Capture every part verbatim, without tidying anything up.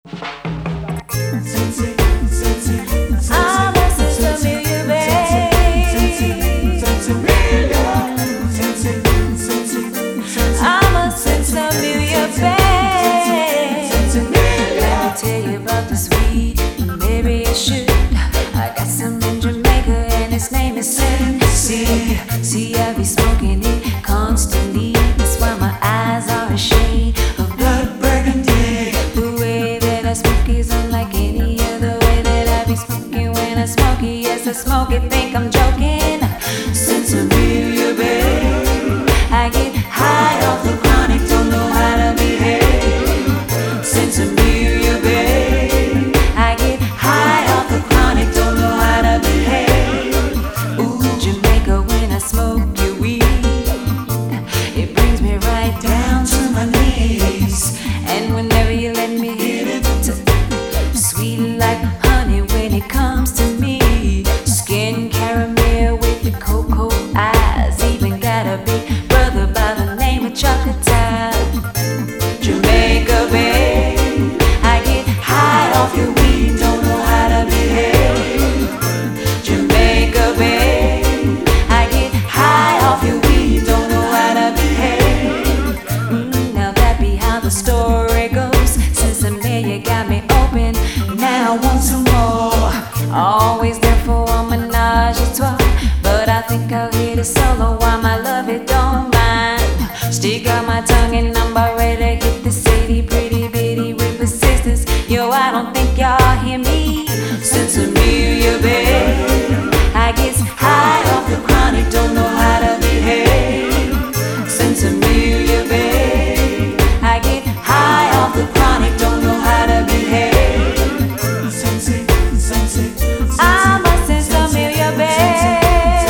See, I be smoking it constantly. That's why my eyes are a shade of blood burgundy. The way that I smoke is unlike any other way that I be smoking. When I smoke it, yes, I smoke it, think I'm joking. Sensiblia, babe, I get high off the chronic, don't know how to behave. Sensiblia, babe, I get high off the chronic, don't know how to behave. Ooh, Jamaica, when I smoke your weed, it brings me right down to my knees. And whenever you let me hit it, sweet like honey when it comes to me. Skin caramel with the cocoa eyes, even got a big brother by the name of Chocolate Time. Jamaica, babe, I get high off your weed, don't know how to behave. Jamaica, babe, I get high off your weed, don't know how to behave. Mm, now that be how the story goes. Since the mayor got me open, now I want some more. Always there for a menage a trois, but I think I'll hit it solo while my love it don't mind. Stick out my tongue and I'm about ready to hit the city, pretty bitty with persistence. Yo, I don't think y'all hear me. Sensiblia, babe, I get high off the chronic, don't know how to behave. Sensiblia, babe, I get high off the chronic, don't know how to behave. Sensi, sensi, I'm a sensiblia, babe.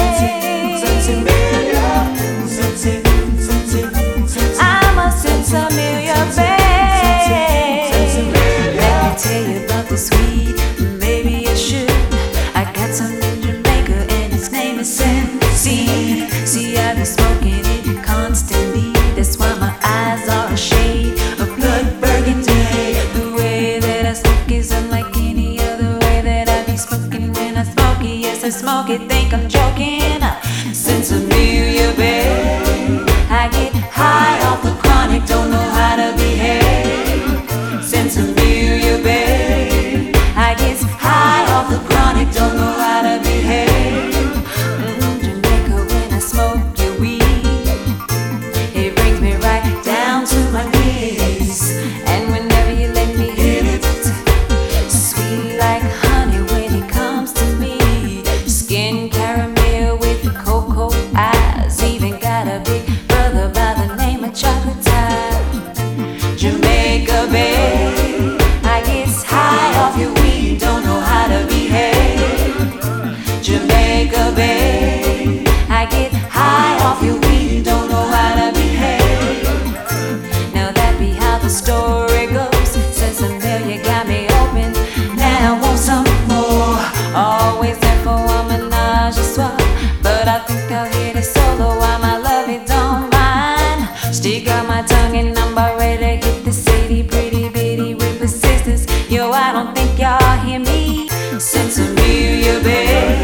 I'm a sensiblia, babe. Let me tell you about this weed, maybe I should. I got some in Jamaica and its name is Sensi. See, I be smoking it constantly. That's why my eyes are a shade of blood burgundy. The way that I smoke is unlike any other way that I be smoking. When I smoke it, yes, I smoke it, think I'm joking. Sensiblia, babe, I get high off the chronic, don't know how to behave. Sensiblia, babe, I get high off the chronic, don't know how to behave. Mm, Jamaica, when I smoke your weed, it brings me right down to my knees. And whenever you let me hit it, sweet like honey when it comes to me. Skin caramel with the cocoa eyes, even got a big brother by the name of Chocolate Time. Jamaica, babe, I get high off your weed, don't know how to behave. Jamaica, babe, I get high off your weed, don't know how to behave. Now that be how the story goes. Sensiblia got me open, now I want some more. Always there for a menage a trois, but I think I'll hit it solo while my love it don't mind. Stick out my tongue and I'm about ready to hit the city, pretty bitty with persistence. Yo, I don't think y'all hear me. Sensiblia, babe,